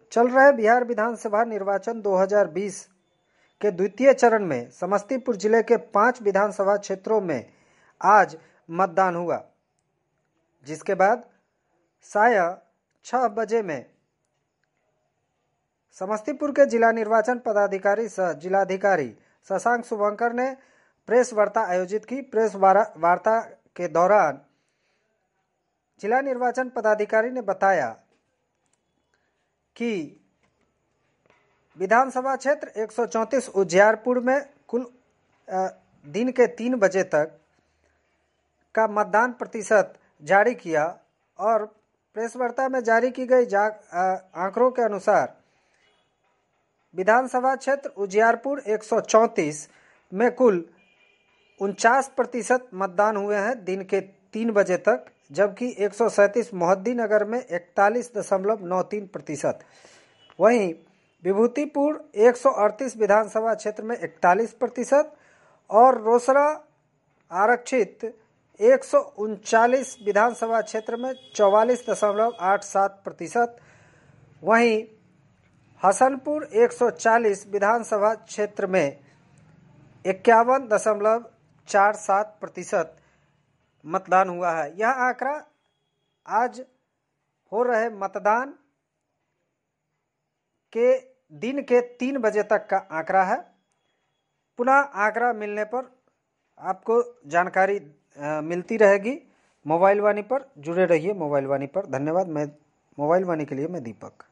चल रहे बिहार विधानसभा निर्वाचन 2020 के द्वितीय चरण में समस्तीपुर जिले के 5 विधानसभा क्षेत्रों में आज मतदान हुआ, जिसके बाद साय 6 बजे में समस्तीपुर के जिला निर्वाचन पदाधिकारी सह जिलाधिकारी शशांक शुभंकर ने प्रेस वार्ता आयोजित की। प्रेस वार्ता के दौरान जिला निर्वाचन पदाधिकारी ने बताया कि विधानसभा क्षेत्र 134 उजियारपुर में कुल दिन के 3 बजे तक का मतदान प्रतिशत जारी किया और प्रेस वार्ता में जारी की गई आंकड़ों के अनुसार विधानसभा क्षेत्र उजियारपुर 134 में कुल 49% मतदान हुए हैं दिन के 3 बजे तक, जबकि 137 मोहद्दीनगर में 41.93%। वहीं विभूतिपुर 138 विधानसभा क्षेत्र में 41% और रोसड़ा आरक्षित 139 विधानसभा क्षेत्र में 44.87%। वहीं हसनपुर 140 विधानसभा क्षेत्र में 51.47% मतदान हुआ है। यह आंकड़ा आज हो रहे मतदान के दिन के 3 बजे तक का आंकड़ा है। पुनः आंकड़ा मिलने पर आपको जानकारी मिलती रहेगी। मोबाइल वाणी पर जुड़े रहिए। मोबाइल वाणी पर धन्यवाद। मैं मोबाइल वाणी के लिए मैं दीपक।